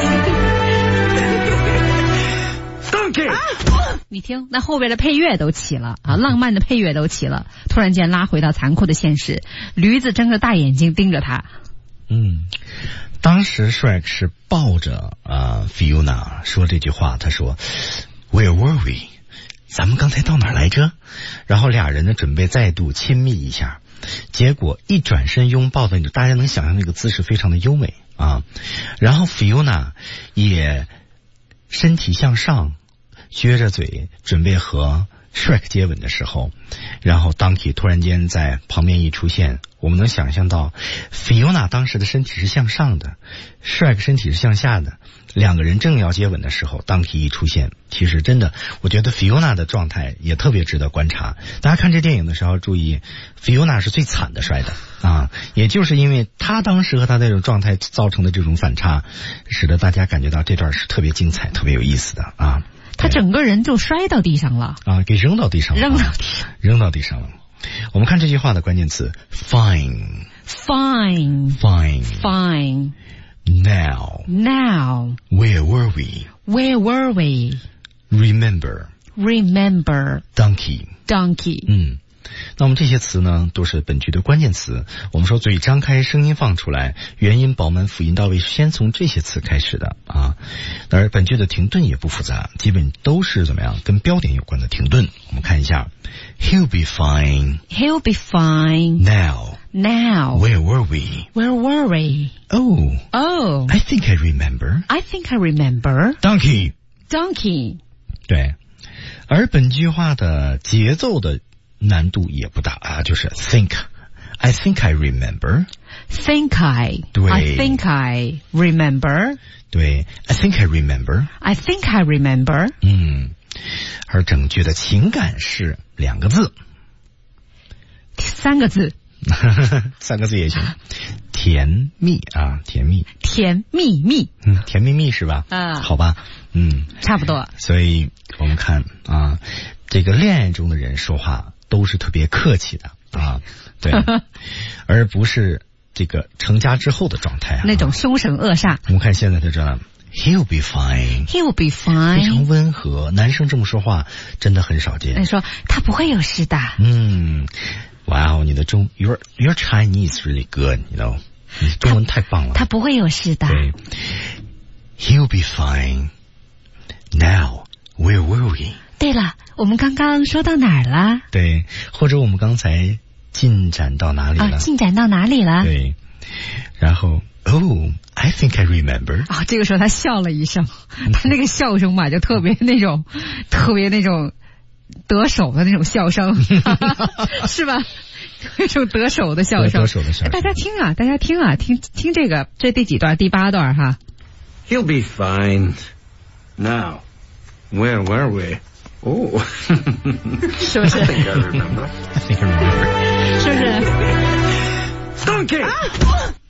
Donkey! 你听，那后边的配乐都起了啊，浪漫的配乐都起了。突然间拉回到残酷的现实，驴子睁着大眼睛盯着他。 嗯，当时 Shrek 是抱着啊、呃、Fiona 说这句话，他说 Where were we？ 咱们刚才到哪儿来着？然后俩人呢准备再度亲密一下，结果一转身拥抱的，大家能想象那个姿势非常的优美啊。然后 Fiona 也身体向上，撅着嘴准备和 Shrek 接吻的时候，然后 Donkey 突然间在旁边一出现，我们能想象到 Fiona 当时的身体是向上的， Shrek 身体是向下的，两个人正要接吻的时候 Donkey 一出现，其实真的我觉得 Fiona 的状态也特别值得观察。大家看这电影的时候注意 Fiona 是最惨的摔的啊，也就是因为他当时和他那种状态造成的这种反差，使得大家感觉到这段是特别精彩特别有意思的啊。 他整个人就摔到地上了啊，给扔到地上了， 扔到地上， 扔到地上了。我们看这句话的关键词 fine fine fine fine now now where were we where were we remember remember donkey donkey 嗯。那么这些词呢都是本句的关键词，我们说嘴张开声音放出来，元音饱满辅音到位，先从这些词开始的啊。而本句的停顿也不复杂，基本都是怎么样跟标点有关的停顿。我们看一下 He'll be fine He'll be fine Now Now Where were we Where were we Oh Oh I think I remember I think I remember Donkey Donkey 对，而本句话的节奏的难度也不大啊，就是 think I think I remember Think I 对 I think I remember 对 I think I remember I think I remember 嗯，而整句的情感是两个字三个字三个字也行，甜蜜啊，甜蜜甜蜜蜜嗯，甜蜜蜜是吧啊， 好吧嗯， 差不多。 所以我们看啊，这个恋爱中的人说话都是特别客气的啊，对，而不是这个成家之后的状态啊， 那种凶神恶煞。 我们看现在的这样 He'll be fine He'll be fine 非常温和，男生这么说话真的很少见。 你说他不会有事的。 嗯，哇哦，你的中 Your Your Chinese really good, you know， 你中文太棒了。 他不会有事的。 对 He'll be fine Now where were we？ 对了，我们刚刚说到哪儿了？ 对，或者我们刚才进展到哪里了？ 啊，进展到哪里了？ 对，然后 Oh I think I remember 啊，这个时候他笑了一声，他那个笑声嘛，就特别那种特别那种得手的那种笑声是吧？那种得手的笑声， 得手的笑声。 大家听啊，大家听啊，听听这个，这第几段？第八段哈。 He'll be fine Now where were we Oh 是不是 I think I remember I think I remember 是不是 Donkey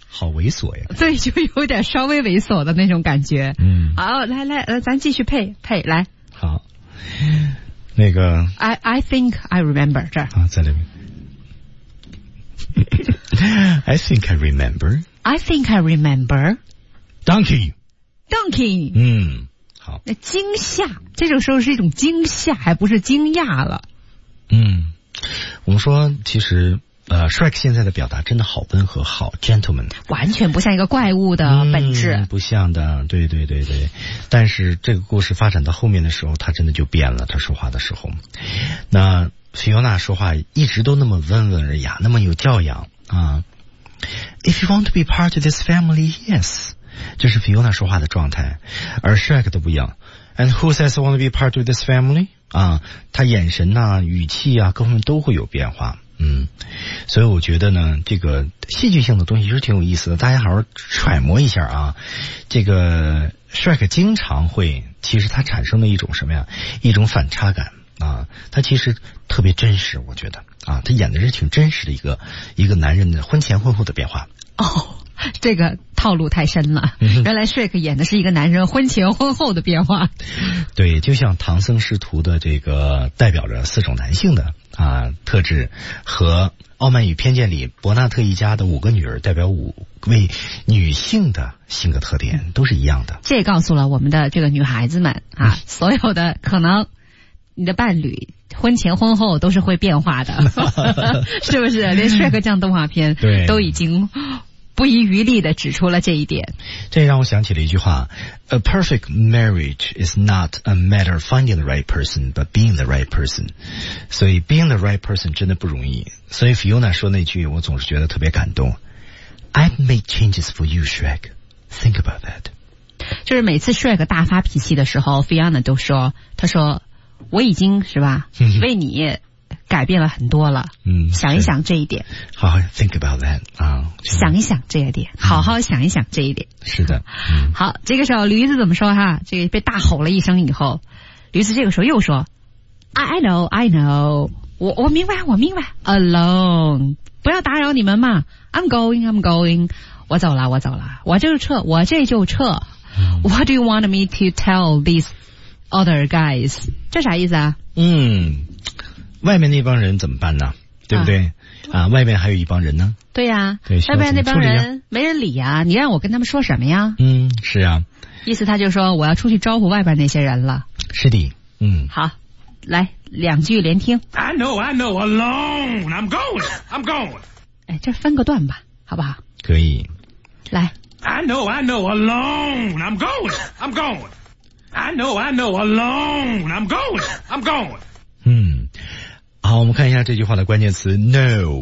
好猥琐呀。 对，就有点稍微猥琐的那种感觉。 嗯， 好，来来，呃，咱继续配配来。 好，那个 I I think I remember 这儿啊，在这边。I think I remember. I think I remember. Donkey. Donkey. 嗯，好。 那惊吓，这种时候是一种惊吓，还不是惊讶了。 嗯，我们说其实呃 Shrek 现在的表达真的好温和，好 gentleman， 完全不像一个怪物的本质。 嗯、不像的，对对对对。但是这个故事发展到后面的时候，他真的就变了，他说话的时候。那菲欧娜说话一直都那么温文尔雅，那么有教养啊。If you want to be part of this family, yes， 这是菲欧娜说话的状态，而 Shrek 都不一样。And who says I want to be part of this family？ 啊，他眼神呐、啊、语气啊各方面都会有变化。嗯，所以我觉得呢，这个戏剧性的东西是挺有意思的，大家好好揣摩一下啊。这个 Shrek 经常会，其实他产生的一种什么呀？一种反差感啊，他其实特别真实，我觉得啊，他演的是挺真实的一个一个男人的婚前婚后的变化。 哦，这个套路太深了。 嗯、 原来 Shrek 演的是一个男人婚前婚后的变化。 对，就像唐僧师徒的这个代表着四种男性的啊特质，和《傲慢与偏见》里伯纳特一家的五个女儿代表五位女性的性格特点都是一样的。 这也告诉了我们的这个女孩子们啊，嗯、所有的可能你的伴侣婚前婚后都是会变化的，是不是？连 Shrek 这样动画片都已经不遗余力地指出了这一点。 这让我想起了一句话 ：A perfect marriage is not a matter of finding the right person, but being the right person。所以 being the right person 真的不容易。所以 Fiona 说那句，我总是觉得特别感动。I've made changes for you, Shrek. Think about that。 就是每次 Shrek 大发脾气的时候 ，Fiona 都说，他说我已经是吧，为你改变了很多了。嗯，想一想这一点。 好好 think about that 啊， 想一想这一点，好好想一想这一点。 是的。 嗯、好，这个时候驴子怎么说哈？这个被大吼了一声以后，驴子这个时候又说 ：“I know, I know， 我我明白，我明白。Alone， 不要打扰你们嘛。I'm going, I'm going， 我走了，我走了，我这就撤，我这就撤。嗯、What do you want me to tell these other guys？ 这啥意思啊？ 嗯。外面那帮人怎么办呢？对不对？啊，啊外面还有一帮人呢。 对呀、啊， 对， 外面那帮人没人理呀、啊，你让我跟他们说什么呀？ 嗯，是啊。 意思他就说我要出去招呼外边那些人了。 是的，嗯。 好，来两句连听。 I know, I know, alone, I'm going, I'm going。 哎，这分个段吧，好不好？ 可以。 来。 I know, I know, alone, I'm going, I'm going。I know, I know, alone, I'm going, I'm going。 嗯。好，我们看一下这句话的关键词 no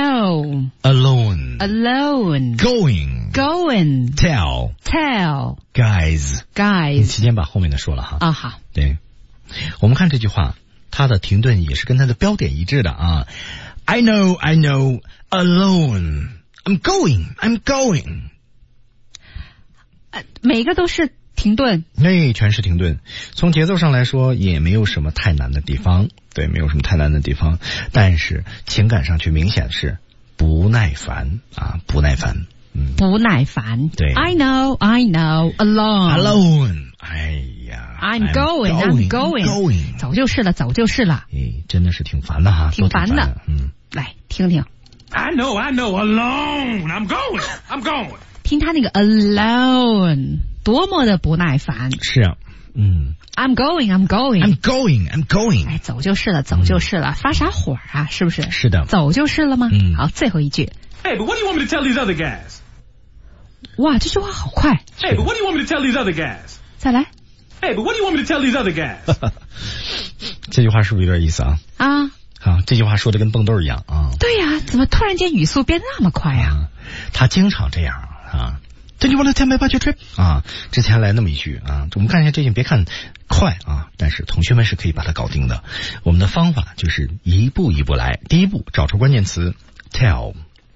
no alone alone going going tell tell guys guys 期间把后面的说了哈。 啊好， 对，我们看这句话，它的停顿也是跟它的标点一致的啊。I know I know alone I'm going I'm going， 呃，每个都是停顿， 那全是停顿。从节奏上来说，也没有什么太难的地方，对，没有什么太难的地方。但是情感上却明显是不耐烦啊，不耐烦，嗯， 不耐烦。 对 ，I know, I know, alone, alone。哎呀 ，I'm going, I'm going, going， 走就是了，走就是了。 哎，真的是挺烦的哈， 挺烦的。 的嗯， 来听听。 I know, I know, alone, I'm going, I'm going。 听他那个 alone。多么的不耐烦！ 是啊，嗯 ，I'm going, I'm going, I'm going, I'm going。 哎，走就是了，走就是了，嗯、发啥火啊？是不是？ 是的， 走就是了吗？ 嗯， 好，最后一句。 Hey, but what do you want me to tell these other guys？ 哇，这句话好快。 Hey, but what do you want me to tell these other guys？ 再来。 Hey, but what do you want me to tell these other guys？ 这句话是不是有点意思啊？ 啊， 好，这句话说的跟蹦豆一样啊。 对呀、啊，怎么突然间语速变那么快呀、啊？ 他经常这样啊。Do you want to tell me about your trip？ 啊，之前来那么一句啊，我们看一下这句，别看快啊，但是同学们是可以把它搞定的。我们的方法就是一步一步来。第一步，找出关键词 tell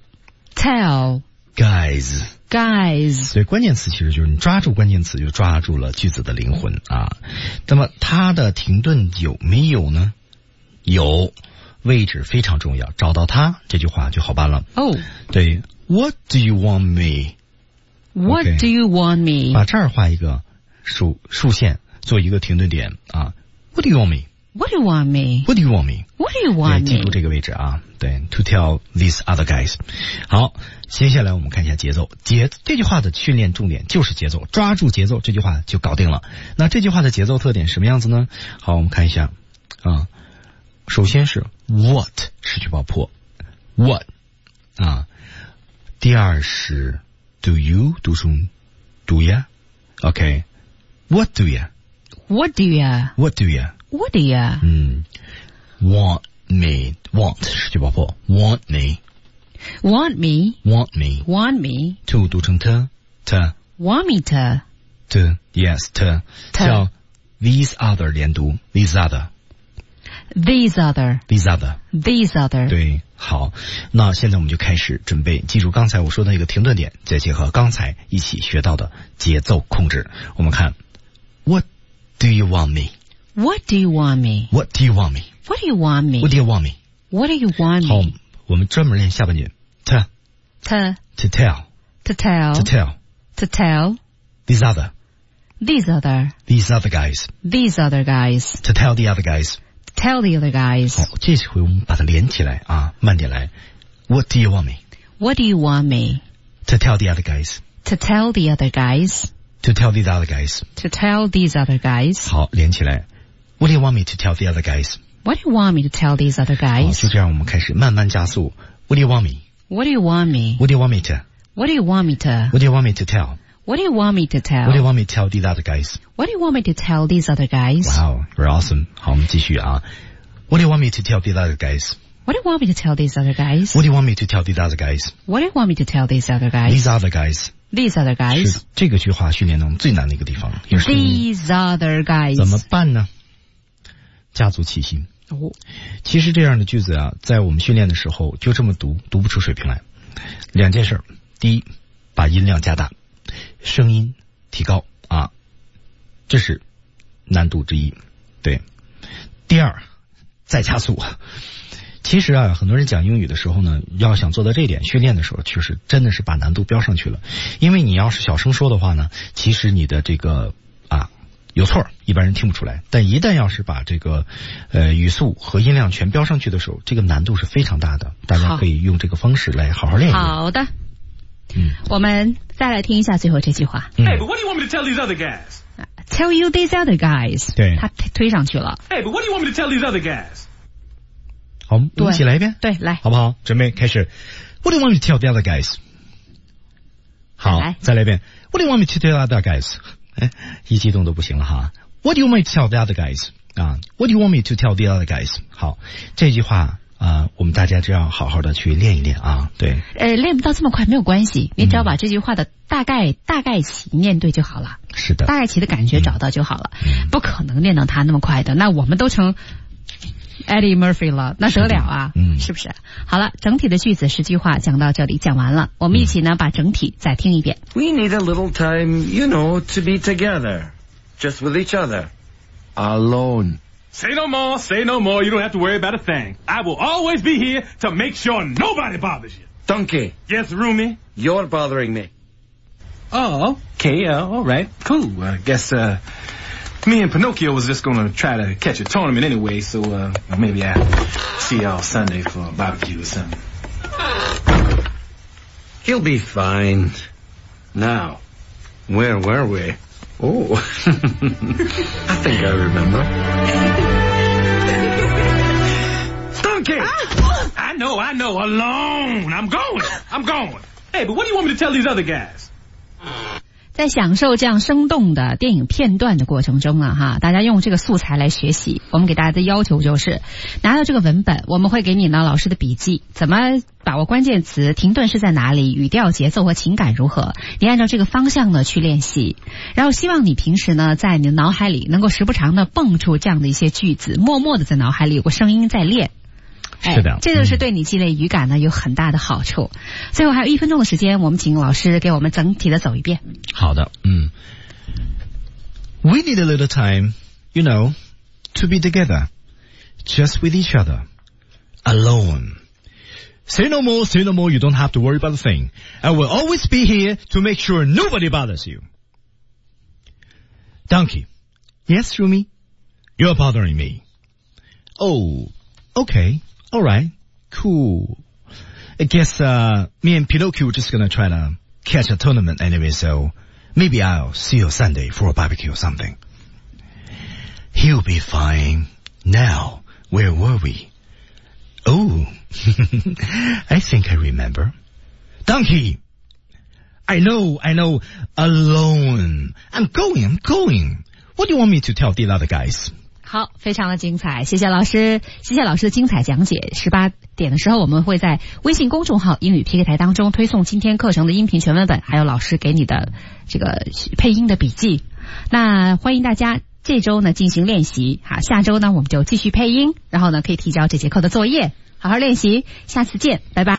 tell guys guys。 所以关键词其实就是你抓住关键词，就抓住了句子的灵魂啊。那么它的停顿有没有呢？有，位置非常重要，找到它，这句话就好办了。 哦， 对。 What do you want me? What Okay. do you want me? 把这儿画一个竖竖线，做一个停顿点啊。What do you want me? What do you want me? What do you want me? What do you 对， want 记住 me? 这个位置啊。对 ，to tell these other guys。好，接下来我们看一下节奏。节这句话的训练重点就是节奏，抓住节奏，这句话就搞定了。那这句话的节奏特点什么样子呢？好，我们看一下啊。首先是 what 失去爆破 ，what 啊。第二是 do you 读出 do ya OK what do ya What do you? what do ya What do you? 嗯 want me want 失去爆破 want me Want me? want me Want me? to 读成 t t Want me to? t yes t 叫 these other 连读 these other These other. these other These other. 对，好，那现在我们就开始准备，记住刚才我说的那个停顿点，再结合刚才一起学到的节奏控制。我们看 What do you want me? What do you want me? What do you want me? What do you want me? What do you want me? What do you want 好 me? 我们专门练下半句 t To, to tell to tell, to tell to tell. these other These other. these other guys These other guys. to tell the other guys Tell the other guys. 好，这回我们把它连起来啊，慢点来 What do you want me? What do you want me? To tell the other guys To tell the other guys. To tell these other guys To tell these other guys. 好，连起来 What do you want me to tell the other guys? What do you want me to tell these other 好， guys? 就这样我们开始慢慢加速 What do you want me? What do you want me? What do you want me to? What do you want me to? What do you want me to tell? What do you want me to tell? What do you want me to tell these other guys? What do you want me to tell these other guys? Wow, you're awesome. 好，我们继续啊 What do you want me to tell these other guys? What do you want me to tell these other guys? What do you want me to tell these other guys? What do you want me to tell these other guys? These other guys These other 是 guys. 这个句话训练中最难的一个地方，也是 These other guys. 怎么办呢？家族齐心。 哦其实这样的句子啊，在我们训练的时候就这么读，读不出水平来。两件事，第一，把音量加大，声音提高啊，这是难度之一。对，第二，再加速。其实啊，很多人讲英语的时候呢，要想做到这一点，训练的时候确实真的是把难度标上去了。因为你要是小声说的话呢，其实你的这个啊有错，一般人听不出来。但一旦要是把这个呃语速和音量全标上去的时候，这个难度是非常大的。大家可以用这个方式来好好练一练。 好的， 嗯， 我们再来听一下最后这句话。 嗯 Hey, but what do you want me to tell these other guys? Tell you these other guys. 对他推推上去了。 Hey, but what do you want me to tell these other guys? 好，我们对一起来一遍， 对，来， 好不好？准备开始。What do you want me to tell the other guys? 好来， 再来一遍。What do you want me to tell the other guys? 哎，一激动都不行了哈。What do you want me to tell the other guys? 啊 ，What do you want me to tell the other guys? 好，这句话啊，我们大家就要好好的去练一练啊。对， 呃，练不到这么快没有关系，你只要把这句话的大概、大概其念对就好了， 是的， 大概其的感觉找到就好了， 嗯不可能练到他那么快的。那我们都成 Eddie Murphy 了，那得了啊？ 嗯是不是？好了，整体的句子十句话讲到这里，讲完了，我们一起呢把整体再听一遍。 We need a little time, you know, to be together. Just with each other. Alone. Say no more, say no more. You don't have to worry about a thing. I will always be here to make sure nobody bothers you. Donkey, Yes, Roomy? you're bothering me. Oh, okay, uh, all right, cool. I guess, uh, me and Pinocchio was just gonna try to catch a tournament anyway, so, uh, maybe I'll see y'all Sunday for a barbecue or something. He'll be fine. Now, where were we? Oh, I think I remember. Donkey! I know, I know, alone. I'm going, I'm going. Hey, but what do you want me to tell these other guys? 在享受这样生动的电影片段的过程中啊，哈，大家用这个素材来学习。我们给大家的要求就是拿到这个文本，我们会给你呢老师的笔记，怎么把握关键词，停顿是在哪里，语调、节奏和情感如何，你按照这个方向呢去练习。然后希望你平时呢在你的脑海里能够时不常的蹦出这样的一些句子，默默的在脑海里有个声音在练。 是的哎，这就是对你积累语感呢有很大的好处。最后还有一分钟的时间，我们请老师给我们整体的走一遍。 好的，嗯。We need a little time, you know, to be together, just with each other, alone. Say no more, say no more, you don't have to worry about a thing. I will always be here to make sure nobody bothers you. Donkey. Yes, Rumi? You're bothering me. Oh, okay, alright, cool. I guess, uh, me and Pinocchio are just gonna try to catch a tournament anyway, so maybe I'll see you Sunday for a barbecue or something. He'll be fine. Now, where were we? Oh, I think I remember. Donkey! I know, I know, alone. I'm going, I'm going. What do you want me to tell the other guys? 好，非常的精彩，谢谢老师，谢谢老师的精彩讲解。十八点的时候，我们会在微信公众号英语 P K 台当中推送今天课程的音频全文本，还有老师给你的这个配音的笔记。那欢迎大家这周呢进行练习，好，下周呢我们就继续配音，然后呢可以提交这节课的作业，好好练习，下次见，拜拜。